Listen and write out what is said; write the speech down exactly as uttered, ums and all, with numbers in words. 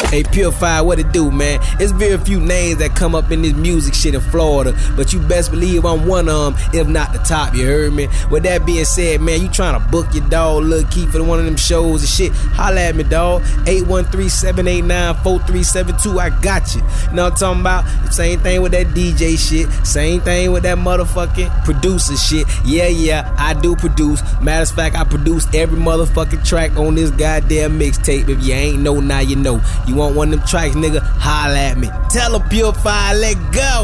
Hey, Purify, what it do, man? It's very few names that come up in this music shit in Florida, but you best believe I'm one of them, if not the top, you heard me? With that being said, man, you trying to book your dog Lil Keith for one of them shows and shit, holla at me, dog. eight one three, seven eight nine, four three seven two, I got you. You know what I'm talking about? Same thing with that D J shit, same thing with that motherfucking producer shit. Yeah, yeah, I do produce. Matter of fact, I produce every motherfucking track on this goddamn mixtape. If you ain't know, now you know. You want one of them tracks, nigga? Holla at me. Tell them Purify, let go.